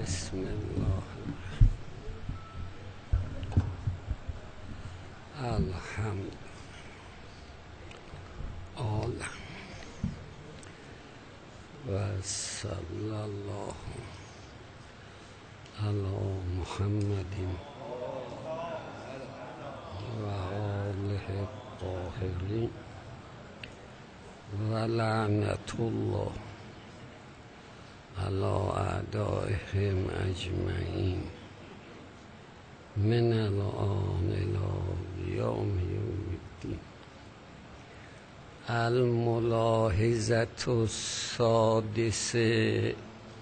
بسم الله الحمد آله و صلی الله علی محمد و آله الطاهرین و لعنت الله علی اعدائهم اجمعین من الآن الی یوم الدین. الملاحظة السادسة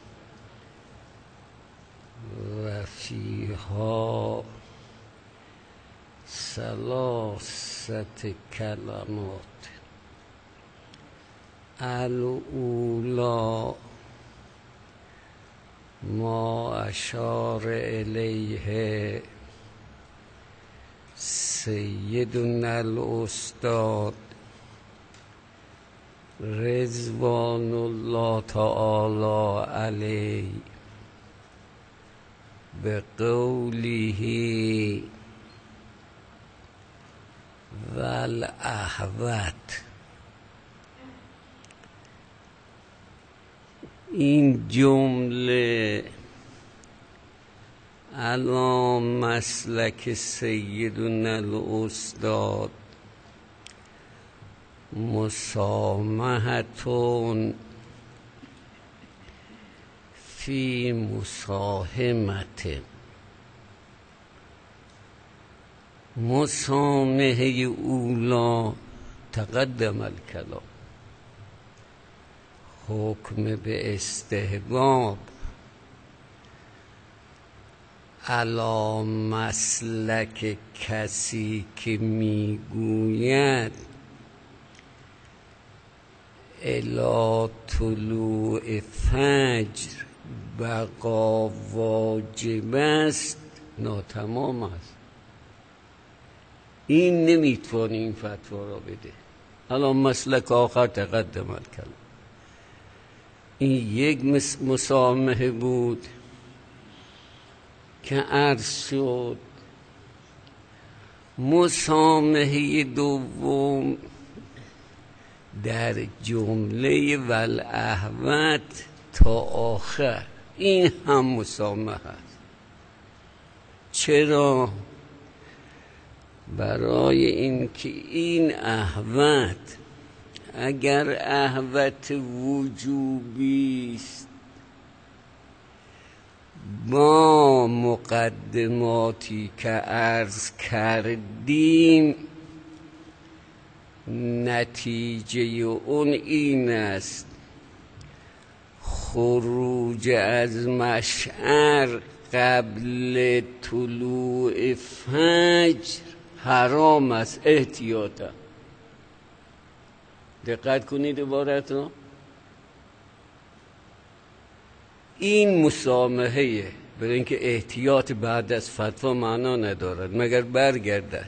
و فیها ثلاثة کلمات. الاولی ما اشار الیه سیدنا الاستاد رضوان الله تعالی علیه بقوله والاهوة. این جمله علی مسلک سیدنا الاستاد مسامحتون فی مساهمت. مسامحه اولا تقدم الکلام، حکم به استحباب علی مسلک کسی که میگوید الی طلوع فجر بقا واجب است ناتمام است. این نمیتونه این فتوا را بده. علی مسلک آخر تقدم الکلام. این یک مسامحه بود که عرض شد. مسامحه دوم در جمله والاهوة تا آخر این هم مسامحه است. چرا؟ برای اینکه این اهوة اگر اهوة وجوبی است با مقدماتی که عرض کردیم، نتیجه اون این است خروج از مشعر قبل طلوع فجر حرام است. احتیاطا دقت کنید عبارت رو. این مسامحه برای اینکه احتیاط بعد از فتوا معنا ندارد مگر برگردد.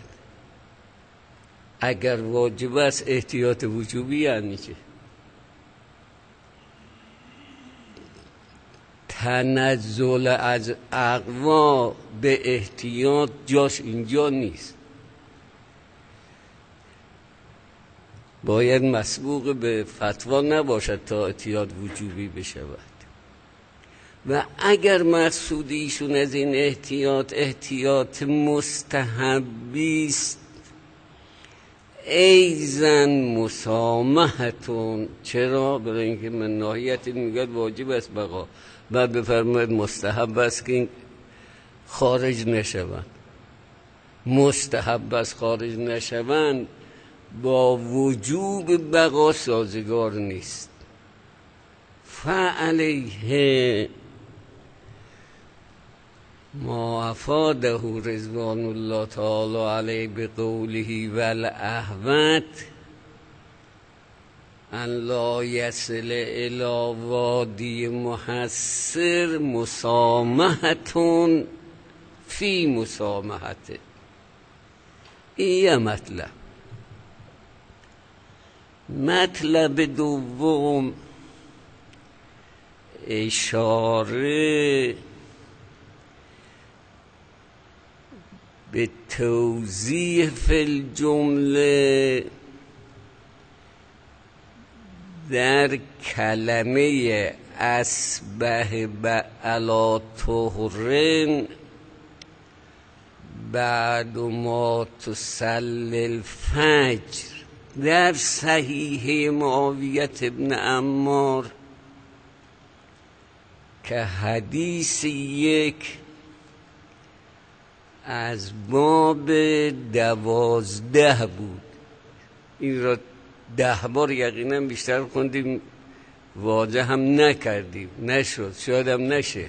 اگر واجب است احتیاط وجوبی یعنی چه؟ تنزل از اقوا به احتیاط جاش اینجا نیست. باید مسبوق به فتوا نباشد تا احتیاط وجوبی بشود. و اگر مقصود ایشون از این احتیاط مستحبی است، ایزن مسامحتون. چرا؟ برای اینکه من ناحیت میگه واجب است بقا، بعد بفرماید مستحب است که این خارج نشوند. مستحب است خارج نشوند با وجوب بقا سازگار نیست. فعلیه ما افاده رضوان الله تعالی علیه بقوله والاهوة ان لا یصل الی وادی محصر مسامحتون فی مسامحته. این مطلب دوم اشاره به توضیح فی الجمله در کلمه اصبح علی طهر بعد ما تصلی الفجر در صحیح معاویه ابن عمار که حدیث 1 از باب 12 بود. این را 10 بار یقینا بیشتر خوندیم، واضح هم نکردیم، نشد، شاید هم نشه.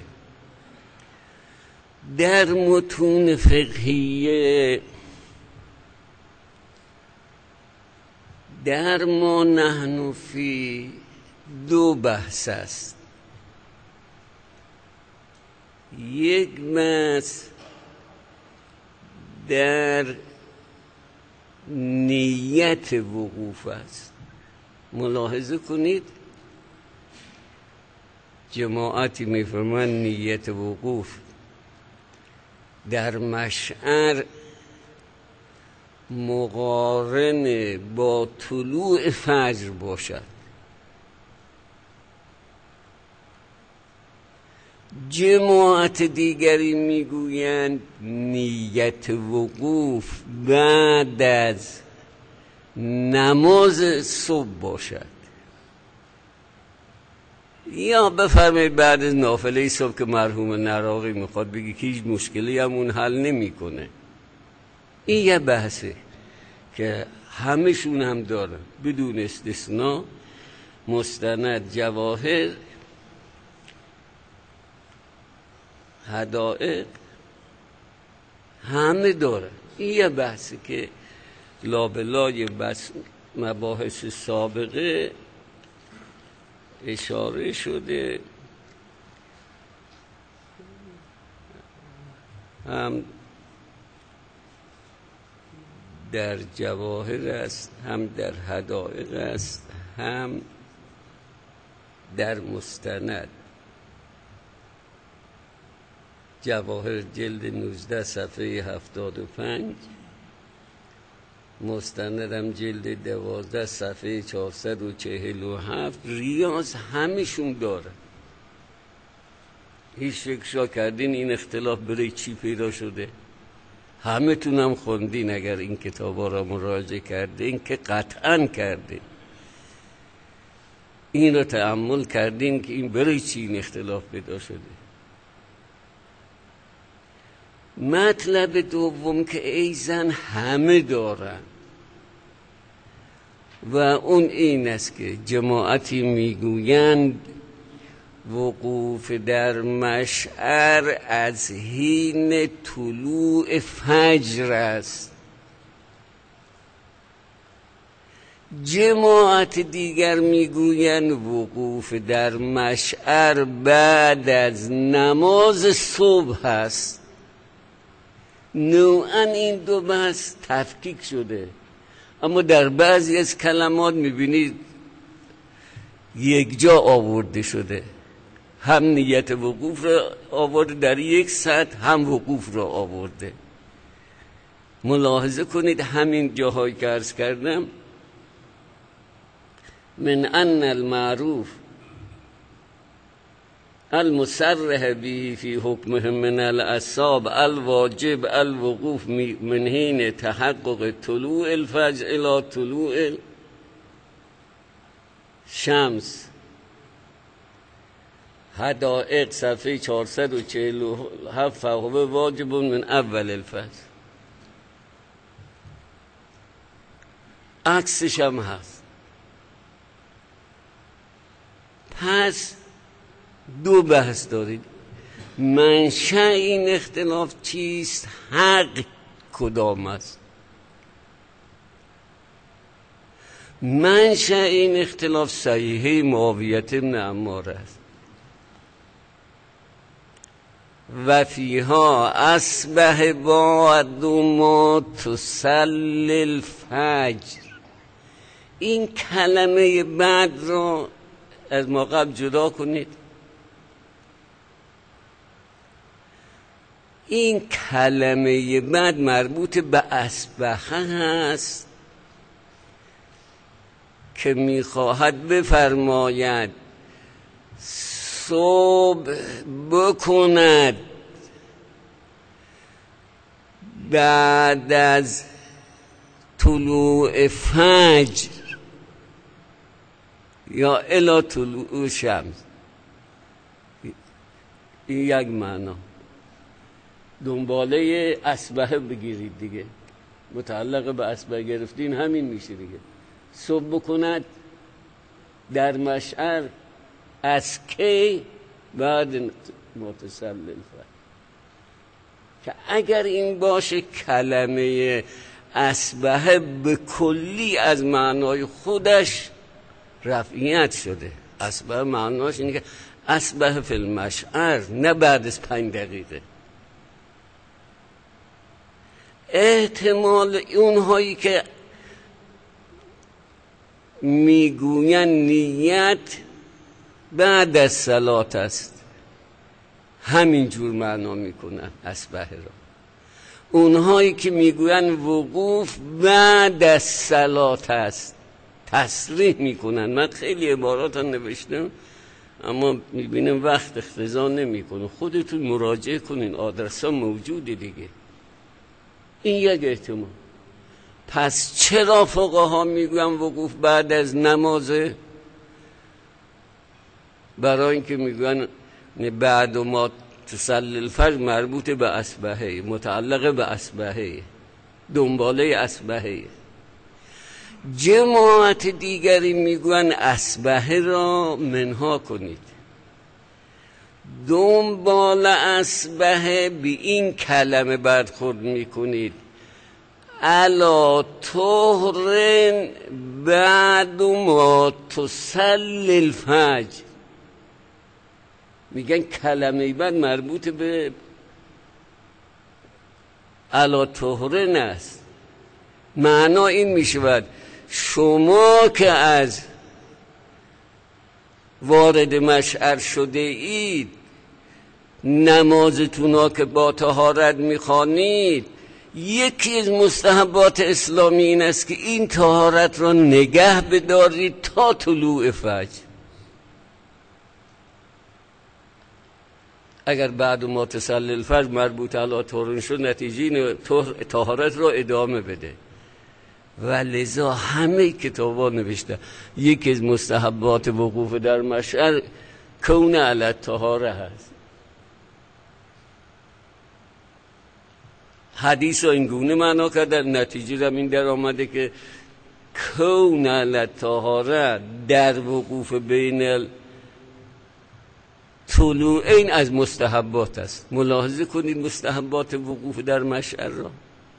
در متون فقهیه در ما نحن فی 2 بحث است. یک بحث در نیت وقوف است. ملاحظه کنید جماعتی میفرمان نیت وقوف در مشعر مقارن با طلوع فجر باشد. جماعت دیگری میگویند نیت وقوف بعد از نماز صبح باشد، یا بفرمایید بعد از نافله صبح که مرحوم نراقی میخواد بگی که هیچ مشکلی هم اون حل نمیکنه. این یه بحثه که همشون هم دارن بدون استثناء، مستند، جواهر، حدائق، همه دارن. این یه بحثه که لابلای بس مباحث سابقه اشاره شده، هم در جواهر است، هم در حدائق است، هم در مستند. جواهر جلد 19 صفحه 75، مستندم جلد 12 صفحه 447. ریاض همشون داره. هیچ فکر کردین این اختلاف برای چی پیدا شده؟ همه تونم خوندین اگر این کتابا را مراجعه کردین که قطعا کردین، این رو تأمل کردین که این برای چی این اختلاف پیدا شده. مطلب دوم که ایزن همه دارن و اون این است که جماعتی میگویند وقوف در مشعر از حین طلوع فجر است، جماعت دیگر میگویند وقوف در مشعر بعد از نماز صبح است. نوعا این دو بحث تفکیک شده، اما در بعضی از کلمات میبینید یک جا آورده شده، هم نیت وقوف را آورده در یک سطح، هم وقوف را آورده. ملاحظه کنید همین جاهایی که عرض کردم، من ان المعروف المصرح به فی حکمه من الاصحاب الواجب الوقوف من حین تحقق طلوع الفجر الى طلوع الشمس، حدائق صفحه 447، فهو واجب من اول الفجر. عکسش هم هست. پس دو بحث دارید. منشأ این اختلاف چیست؟ حق کدام است؟ منشأ این اختلاف صحیحه معاویه ابن عمار است. و فیها اصبح بعد ما تصلی الفجر. این کلمه بعد را از ما قبل جدا کنید. این کلمه بعد مربوط به اصبحه هست که میخواهد بفرماید صبح بکند بعد از طلوع فجر یا الی طلوع شمس. این یک معنا. دنباله اصبحه بگیرید دیگه، متعلق به اصبحه گرفتین همین میشه دیگه. صبح بکند در مشعر از کی؟ بعد متصل الفجر. که اگر این باشه کلمه اصبحه به کلی از معنای خودش رفعیت شده. اصبحه معناش اینه که اصبحه فی المشعر، نه بعد از 5 دقیقه. احتمال اونهایی که میگوین نیت بعد از صلات است همین جور معنا میکنن اصبحه را. اونهایی که میگوین وقوف بعد از صلات است تصریح میکنن. من خیلی عبارات نوشتم اما میبینم وقت اختزا نمیکنه. خودتون مراجعه کنین، آدرس ها موجوده دیگه. این یک احتمال. پس چرا فقها میگوین وقوف بعد از نمازه؟ برای اینکه میگوین بعد ما تصلی الفجر مربوط به اصبحه، متعلق به اصبحه، دنباله اصبحه. جماعت دیگری میگوین اصبحه را منها کنید. دنبال اصبحه به این کلمه برخورد میکنید الا طهر بعد ما تصلی الفجر. میگن کلمه بعد مربوط به الا طهرن است. معنا این میشود شما که از وارد مشعر شده اید، نمازتون ها که با طهارت میخوانید، یکی از مستحبات اسلامی این است که این طهارت را نگه بدارید تا طلوع فجر. اگر بعد ما تصلی الفجر مربوط الی طهرن شد، نتیجه اینه طهارت را ادامه بده. و لذا همه کتابا نوشته یکی از مستحبات وقوف در مشعر کون علی طهاره هست. حدیث ها این گونه معنا کردن، نتیجه هم این در آمده که کون علی طهاره در وقوف بین طلوعین از مستحبات است. ملاحظه کنید مستحبات وقوف در مشعر را.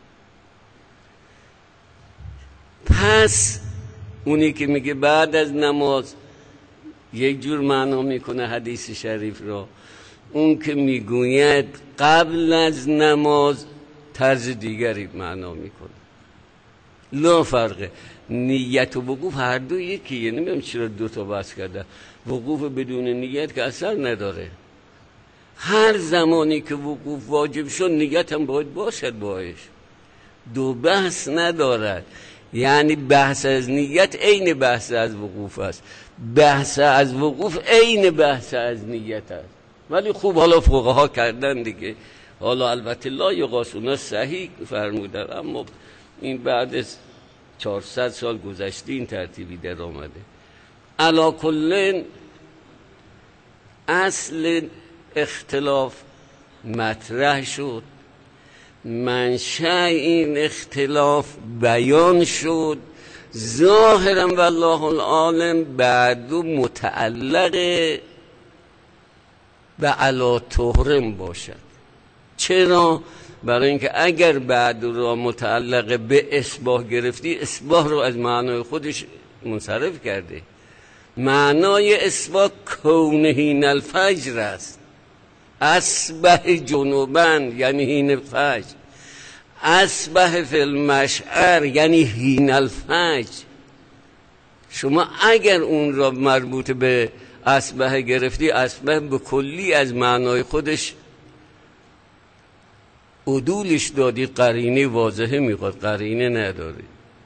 پس اونی که میگه بعد از نماز یک جور معنا میکنه حدیث شریف را، اون که میگوید قبل از نماز طرز دیگری معنا میکنه. لا فرقه. نیت و وقوف هر دو یکیه. نمیدونم چرا دوتا بحث کرده. وقوف بدون نیت که اثر نداره. هر زمانی که وقوف واجب شد نیت هم باید باشد باش. دو بحث ندارد. یعنی بحث از نیت عین بحث از وقوف است، بحث از وقوف عین بحث از نیت است. ولی خوب حالا فقها کردن دیگه. حالا البته لا یقاسونا صحیح فرمودن، اما این بعد از 400 سال گذشته این ترتیبی در آمده. علا کلن اصل اختلاف مطرح شد، منشأ این اختلاف بیان شد. ظاهرا والله العالم بعد متعلق به علی طهرن باشد. چرا؟ برای اینکه اگر بعد را متعلق به اصباح گرفتی، اصباح رو از معنای خودش منصرف کرده. معنای اصباح کونه هین الفجر است. اصبح جنوبن یعنی هین الفجر، اصبح فی المشعر یعنی هین الفجر. شما اگر اون را مربوط به اصبح گرفتی، اصبح به کلی از معنای خودش عدولش دادی قرینه واضحه میخواد، قرینه نداری.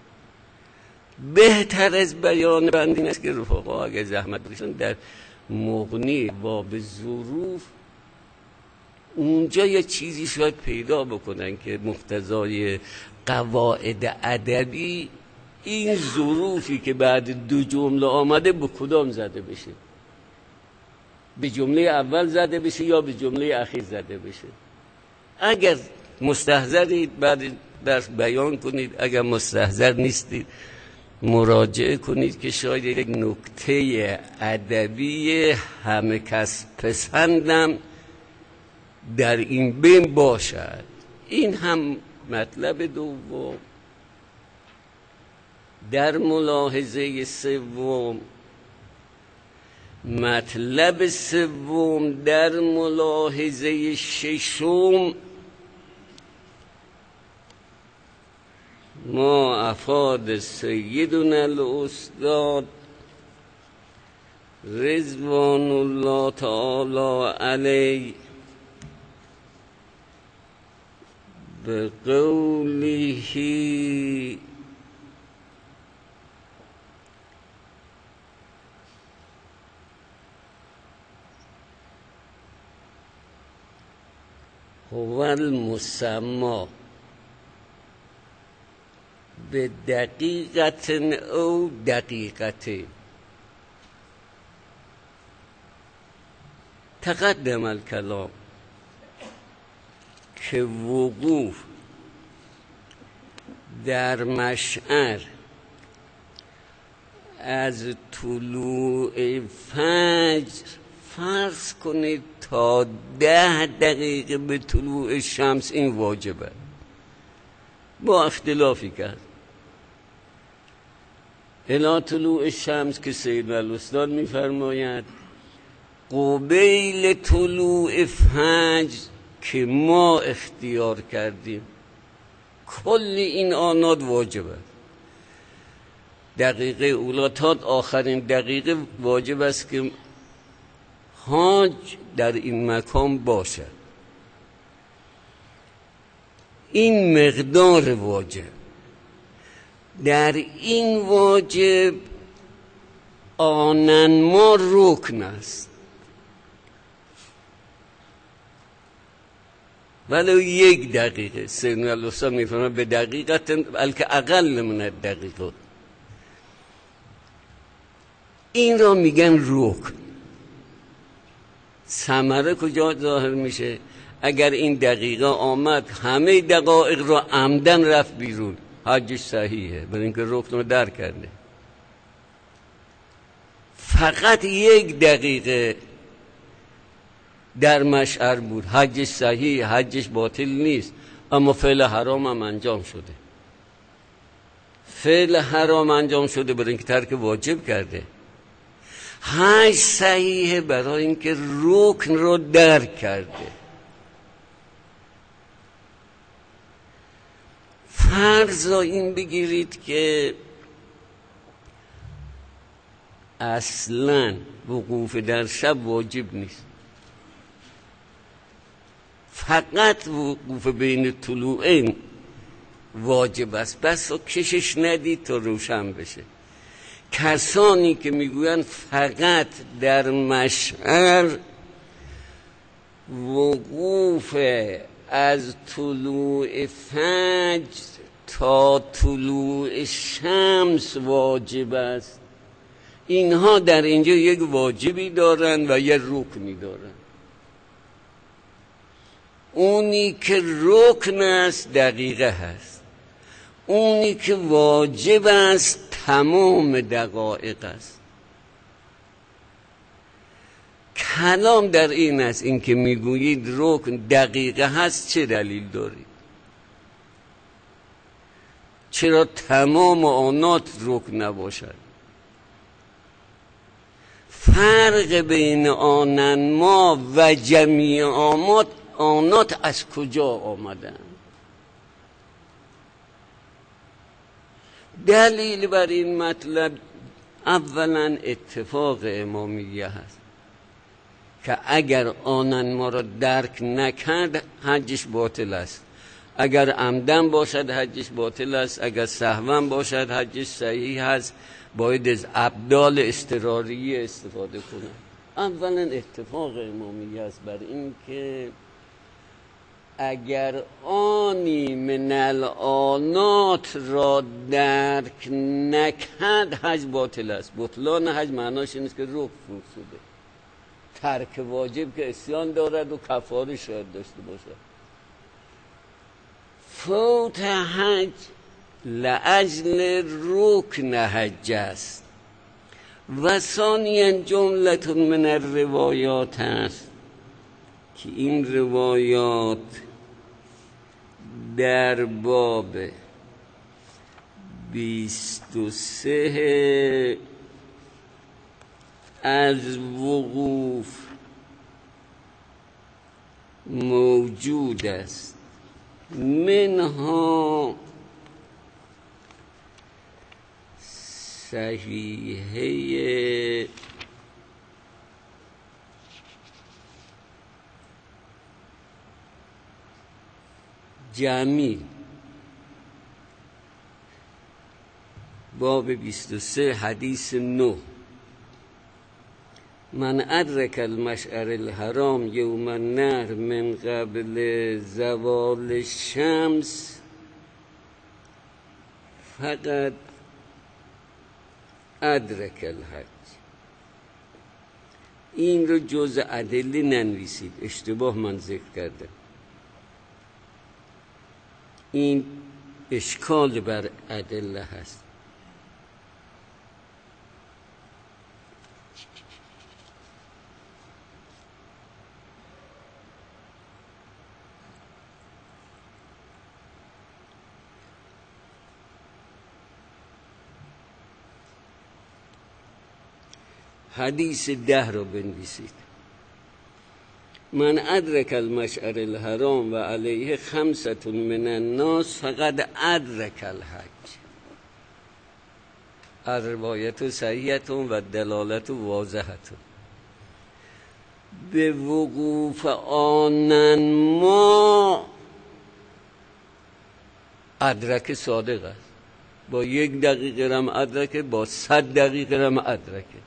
بهتر از بیان بند این است که رفقا اگر زحمت بکشن در مغنی باب ظروف اونجا یه چیزی شاید پیدا بکنن که مقتضای قواعد ادبی این ظروفی که بعد دو جمله آمده به کدام زده بشه، به جمله اول زده بشه یا به جمله اخیر زده بشه. اگر مستحضرید بعد درس بیان کنید، اگر مستحضر نیستید مراجعه کنید که شاید یک نکته ادبی همه کس پسندم در این بین باشد. این هم مطلب دوم. در ملاحظه سوم، مطلب سوم در ملاحظه ششم، ما افاد سیدنا الاستاد رضوان الله تعالی علیه به قوله هو المسمى به دقیقت او دقیقته تقدم الکلام که وقوف در مشعر از طلوع فجر فرض کنید تا 10 دقیقه به طلوع شمس این واجبه، با اختلافی کرد. الی طلوع شمس که سید الاستاد میفرماید قبیل طلوع فجر که ما اختیار کردیم، کل این آنات واجبه. دقیقه اولا تا آخرین دقیقه واجب است که حاج در این مکان باشد. این مقدار واجب. در این واجب آنن ما رکن است، ولو 1 دقیقه. سیدنا الاستاد میفرماید به دقیقت بلکه اقل من دقیقه. این را میگن رکن. ثمره کجا ظاهر میشه؟ اگر این دقیقه آمد همه دقایق را عمدن رفت بیرون، حجش صحیحه، برای اینکه رکن رو در کرده. فقط 1 دقیقه در مشعر بود، حجش صحیح، حجش باطل نیست، اما فعل حرام هم انجام شده. فعل حرام انجام شده برای اینکه ترک واجب کرده. حج صحیحه برای اینکه رکن رو درک کرده. فرض را این بگیرید که اصلا وقوف در شب واجب نیست، فقط وقوف بین طلوعین واجب است. بس کشش ندید تا روشن بشه. کسانی که میگویند فقط در مشعر وقوف از طلوع فجر تا طلوع شمس واجب است، اینها در اینجا یک واجبی دارند و یک رکنی دارند. اونی که رکن است دقیقه هست، اونی که واجب است تمام دقایق است. کلام در این است، این که میگویید رکن دقیقه هست چه دلیل دارید؟ چرا تمام آنات رکن نباشد؟ فرق بین آنن ما و جمیع آنات از کجا آمدن؟ دلیل بر این مطلب اولا اتفاق امامیه هست که اگر آنن ما را درک نکرد حجش باطل است. اگر عمدن باشد حجش باطل است، اگر سهوا باشد حجش صحیح است. باید از ابدال اضطراریه استفاده کنه. اولا اتفاق امامیه است بر این که اگر آنی من الآنات را درک نکرد حج باطل است. بطلان حج معناش این است که رکن فرو شده. ترک واجب که عصیان دارد و کفاره شاید داشته باشد. فوت حج لاجل رکن حج است. و ثانیاً جملة من الروایات است که این روایات در باب 23 از وقوف موجود است. منها صحیحه جمیل باب 23 حدیث 9 من ادرک المشعر الحرام یوم النحر من قبل زوال الشمس فقط ادرک الحج. این رو جز ادله ننویسید، اشتباه من ذکر کردم. این اشکال بر ادله هست. حدیث 10 رو بنویسید. من ادرک المشعر الحرام و علیه 5 من الناس فقد ادرک الحج. الروایت صحیحه و دلالت واضحه. به وقوف آنن ما ادرک صادق است. با 1 دقیقه هم ادرکه، با 100 دقیقه هم ادرکه.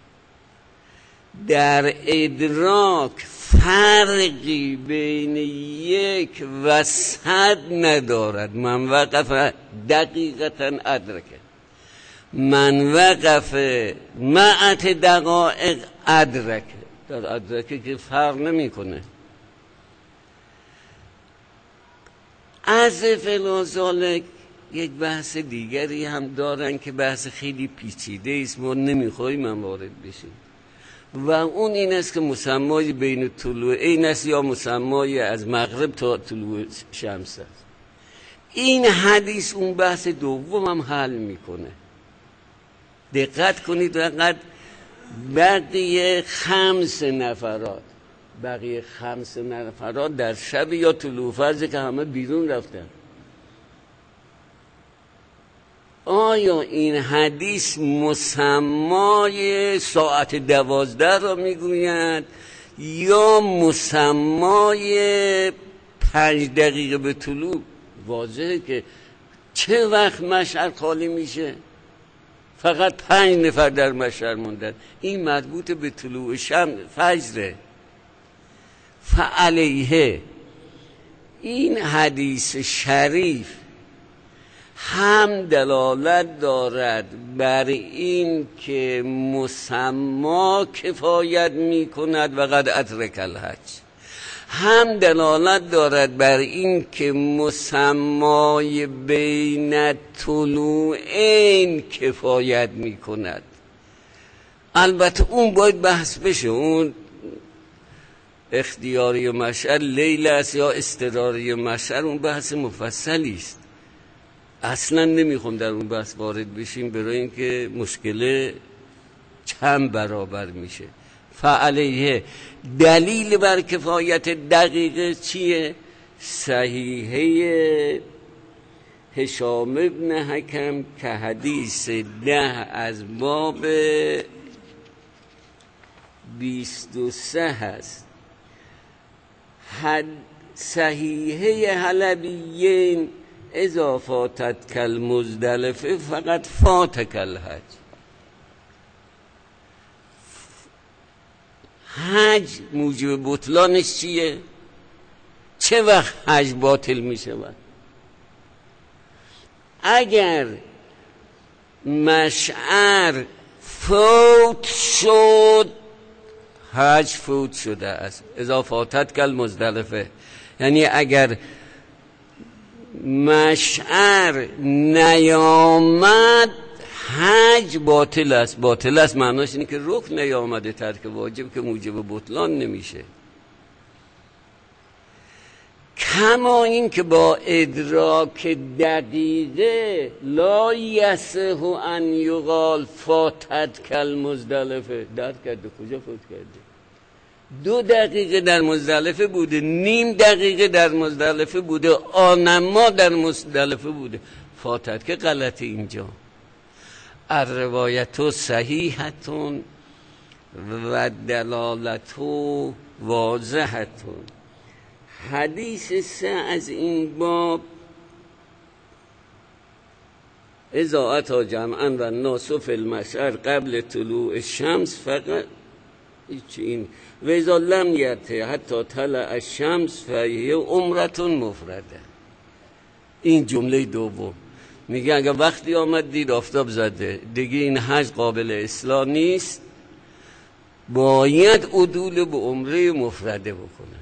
در ادراک فرقی بین 1 و 100 ندارد. من وقف دقیقتا ادرکه، من وقف 100 دقایق ادرکه. در ادرکه که فرق نمی کنه. از فلازالک یک بحث دیگری هم دارن که بحث خیلی پیچیده است، ما نمیخوایم من وارد بشیم. و اون این است که مسمای بین طلوعین است یا مسمای از مغرب تا طلوع شمس است. این حدیث اون بحث دوم هم حل میکنه. دقت کنید. فقط بقیه 5 نفرات در شب یا طلوع فرض که همه بیرون رفتن. آیا این حدیث مسمای ساعت 12 را میگوید یا مسمای 5 دقیقه به طلوع؟ واضحه که چه وقت مشعر خالی میشه؟ فقط 5 نفر در مشعر موندن. این مربوط به طلوع فجره. فعلیه این حدیث شریف هم دلالت دارد بر این که مسما کفایت می کند و قد ادرک الحج، هم دلالت دارد بر این که مسمای بین طلوعین کفایت می کند. البته اون باید بحث بشه. اون اختیاری مشعر لیل است یا اضطراری مشعر، اون بحث مفصلی است. اصلا نمیخوام در اون بحث وارد بشیم، برای اینکه مشکل چند برابر میشه. فعلیه دلیل بر کفایت دقیقه چیه؟ صحیحه هشام ابن حکم که حدیث 10 از باب 23 هست. صحیحه حلبیین اذا فاتت کل مزدلفه فقط فات کل حج. حج موجب بطلانش چیه؟ چه وقت حج باطل می شود؟ اگر مشعر فوت شد حج فوت شده است. اذا فاتت کل مزدلفه، یعنی اگر مشعر نیامد حج باطل است. باطل است معناش اینه که رکن نیامده، ترک واجب که موجب بطلان نمیشه. کما این که با ادراک دقیقه لا یصح ان یقال فاتت کل مزدلفه. درک کرده کجا فوت کرده؟ 2 دقیقه در مزدلفه بوده، نیم دقیقه در مزدلفه بوده، آنما در مزدلفه بوده. فاتت که غلطه اینجا. الروایت صحیحتون و دلالت واضحتون. حدیث 3 از این باب اذا اتی جمعا و الناس فی المشعر قبل طلوع الشمس فقط این و اذا لم یأتی حتی طلع الشمس فهی عمرة مفرده. این جمله دوم میگه اگر وقتی آمد دید آفتاب زده دیگه این حج قابل اصلاح نیست، باید عدول به عمره مفرده بکنه.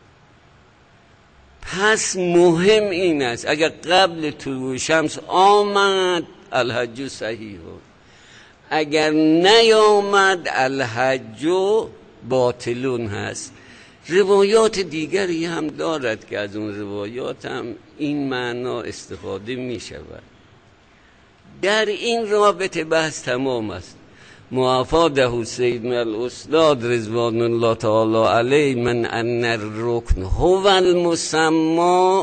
پس مهم این است اگر قبل طلوع شمس آمد الحج صحیح، اگر نیامد الحج باطلون هست. روایات دیگری هم دارد که از اون روایات هم این معنا استفاده می شود. در این رابطه بحث تمام است. معافاده سیدنا الاستاد رضوان الله تعالی علیه من ان الرکن هو المسمى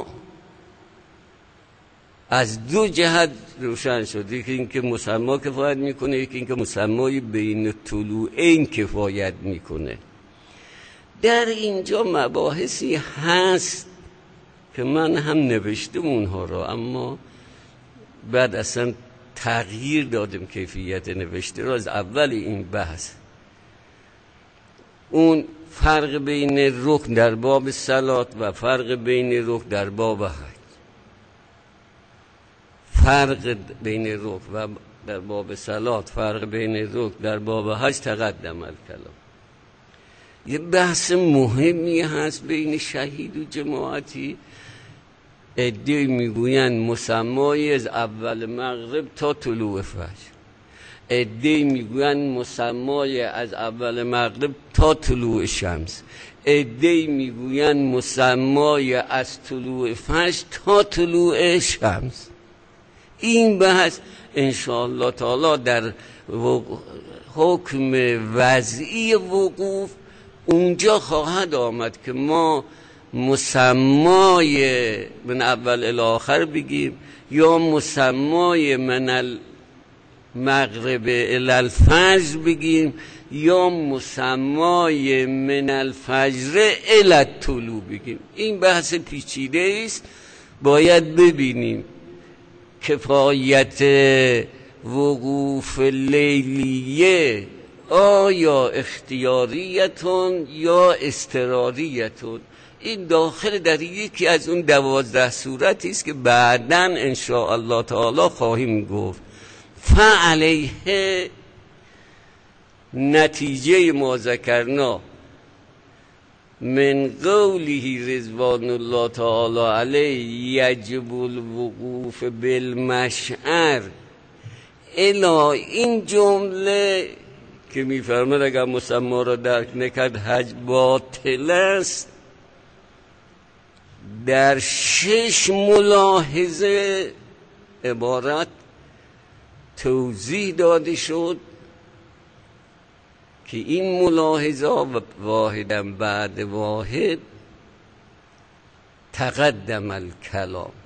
از 2 جهت روشن شد. یکی این که مسمى کفایت میکنه، یکی این که مسمای بین طلوعین کفایت میکنه. در اینجا مباحثی هست که من هم نوشتم اونها را، اما بعد اصلا تغییر دادم کیفیت نوشته را از اول این بحث. اون فرق بین رکن در باب صلات و فرق بین رکن در باب حج. فرق بین رکن و در باب صلات، فرق بین رکن در باب حج تقدم الکلام. یه بحث مهمی هست بین شهید و جماعتی. عده‌ای میگویند مسمای از اول مغرب تا طلوع فجر، عده‌ای میگویند مسمای از اول مغرب تا طلوع شمس، عده‌ای میگویند مسمای از طلوع فجر تا طلوع شمس. این بحث انشاءالله تعالی در حکم وضعی وقوف اونجا خواهد آمد که ما مسمای من اول الی آخر بگیم یا مسمای من المغرب الی الفجر بگیم یا مسمای من الفجر الی الطلوع بگیم. این بحث پیچیده است، باید ببینیم کفایت وقوف لیلیه آیا اختیاریتون یا اضطراریتون. این داخل در یکی از اون 12 صورتی است که بعداً ان شاء الله تعالی خواهیم گفت. فعلیه نتیجه ما ذکرنا من قوله رضوان الله تعالی علیه یجب الوقوف بالمشعر الا این جمله که میفرماد اگر مسما را درک نکرد حج باطل است، در 6 ملاحظه عبارت توضیح داده شد که این ملاحظه واحداً بعد واحد تقدم الکلام.